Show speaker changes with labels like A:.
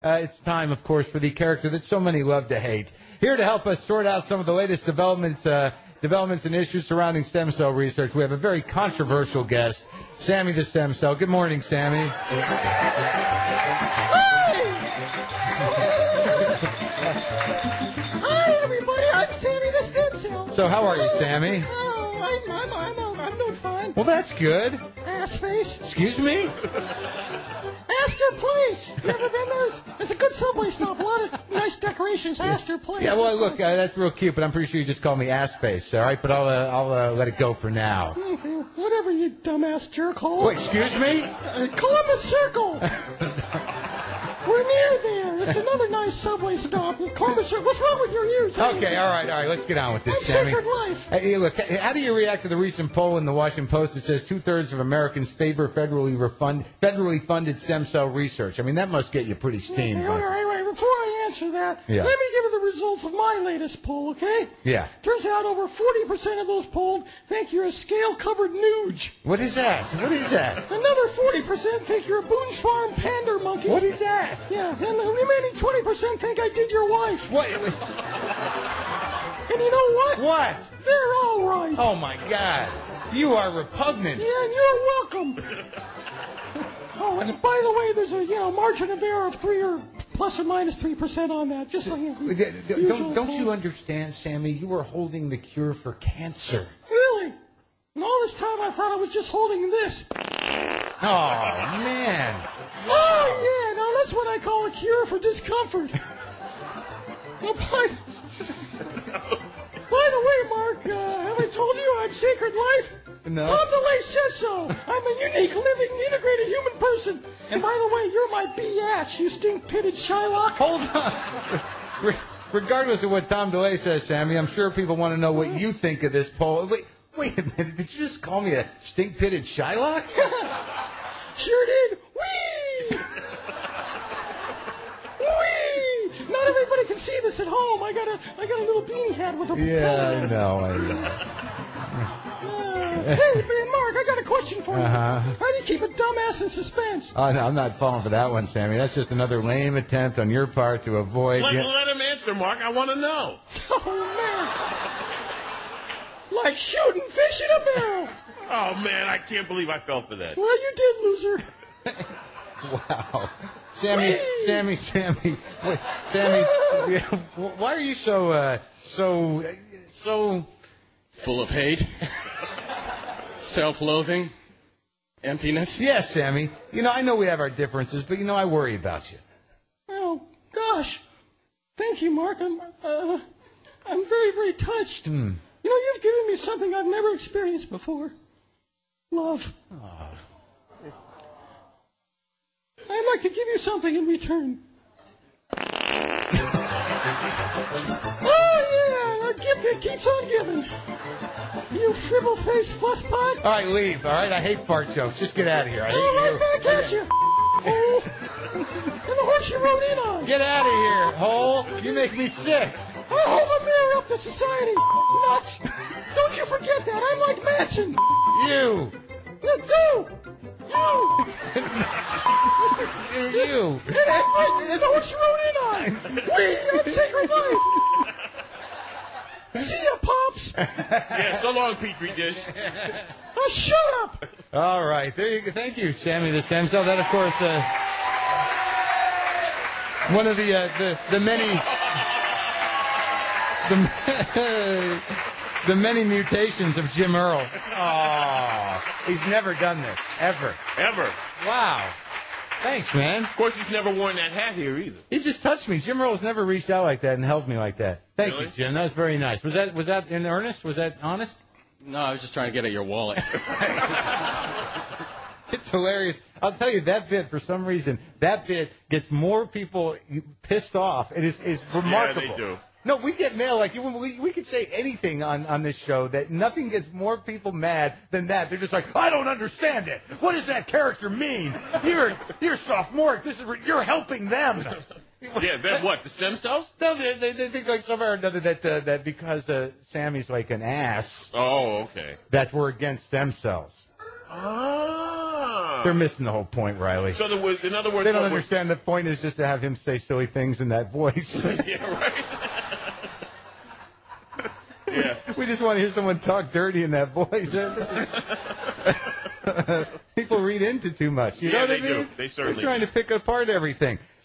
A: It's time, of course, for the character that so many love to hate. Here to help us sort out some of the latest developments and issues surrounding stem cell research, we have a very controversial guest, Sammy the Stem Cell. Good morning, Sammy.
B: Hi, everybody. I'm Sammy the Stem Cell.
A: So how are you, Sammy?
B: Oh, I'm doing fine.
A: Well, that's good.
B: Ass face.
A: Excuse me?
B: Astor Place. You ever been there? It's a good subway stop. A lot of nice decorations. Astor Place.
A: Yeah, well, look, that's real cute, but I'm pretty sure you just called me ass face, all right? But I'll let it go for now.
B: Whatever, you dumbass jerkhole.
A: Wait, excuse me?
B: Columbus Circle. We're near there. It's another nice subway stop. Columbus Circle. What's wrong with your ears?
A: Okay, all right. Let's get on with this,
B: I'm
A: Sammy.
B: Sacred Life.
A: Hey, look, how do you react to the recent poll in the Washington Post that says 2/3 of Americans favor federally funded stem cell research? I mean, that must get you pretty steamed.
B: All right. Before I answer that,
A: Yeah.
B: let me give you the results of my latest poll, okay?
A: Yeah.
B: Turns out over 40% of those polled think you're a scale-covered nooge.
A: What is that?
B: Another 40% think you're a Boone's Farm pander monkey.
A: What is that?
B: Yeah, and the remaining 20% think I did your wife.
A: What?
B: And you know what?
A: What?
B: They're all right.
A: Oh, my God. You are repugnant.
B: Yeah, and you're welcome. Oh, and by the way, there's a margin of error of 3 or plus or minus 3% on that. Just so you know.
A: Don't you understand, Sammy? You are holding the cure for cancer.
B: Really? And all this time I thought I was just holding this.
A: Oh, man.
B: Oh, yeah, now that's what I call a cure for discomfort. Well, by the way, Mark, have I told you I'm Sacred Life?
A: No.
B: Tom DeLay says so. I'm a unique, living, integrated human person. And by the way, you're my biatch, you stink-pitted Shylock.
A: Hold on. Regardless of what Tom DeLay says, Sammy, I'm sure people want to know what you think of this poll. Wait a minute. Did you just call me a stink-pitted Shylock?
B: Sure did. Whee! Whee! Not everybody can see this at home. I got a little beanie hat with a
A: Yeah, I know.
B: Hey, man, Mark, I got a question for you.
A: Uh-huh.
B: How do you keep a dumbass in suspense?
A: Oh, no, I'm not falling for that one, Sammy. That's just another lame attempt on your part to avoid...
C: Let him answer, Mark. I want to know.
B: Oh, man. Like shooting fish in a barrel.
C: Oh, man, I can't believe I fell for that.
B: Well, you did, loser.
A: Wow. Sammy, wait, Sammy, why are you so
D: full of hate, self-loathing, emptiness?
A: Yes, Sammy. I know we have our differences, but I worry about you.
B: Oh, gosh. Thank you, Mark. I'm very, very touched. You've given me something I've never experienced before. Love.
A: Oh.
B: I'd like to give you something in return. Oh, yeah, a gift that keeps on giving. You shrivel-faced fusspot.
A: All right, leave, all right? I hate fart jokes. Just get out of here. I hate you.
B: Right back at you. Hole. And the horse you rode in on.
A: Get out of here, Hole. You make me sick.
B: I'll hold a mirror up to society. Nuts. Don't you forget that. I'm like Manson.
A: You.
B: Let go.
A: You.
B: And the horse you rode in on. I'm Sacred Life. See ya, Pops.
C: Yeah, so long, Petri dish.
B: Oh, shut up.
A: All right. There you go. Thank you, Sammy the Stem Cell. That, of course, one of the many... The many mutations of Jim Earl. Oh, he's never done this. Ever. Wow. Thanks, man.
C: Of course, he's never worn that hat here either.
A: He just touched me. Jim Earl's never reached out like that and held me like that. Thank you, Jim. That was very nice. Was that in earnest? Was that honest?
D: No, I was just trying to get at your wallet.
A: It's hilarious. I'll tell you, that bit, for some reason, gets more people pissed off. It is remarkable.
C: Yeah, they do.
A: No, we get mail like we could say anything on this show that nothing gets more people mad than that. They're just like, I don't understand it. What does that character mean? You're sophomoric. You're helping them.
C: Yeah, then what? The stem cells?
A: No, they think like somehow or another that because Sammy's like an ass.
C: Oh, okay.
A: That we're against stem cells.
C: Oh.
A: They're missing the whole point, Riley.
C: So in other words,
A: They don't understand the point is just to have him say silly things in that voice.
C: Yeah, right. Yeah.
A: We just want to hear someone talk dirty in that voice. People read into too much. You know what I
C: they
A: mean?
C: do. They certainly
A: They're trying to pick apart everything.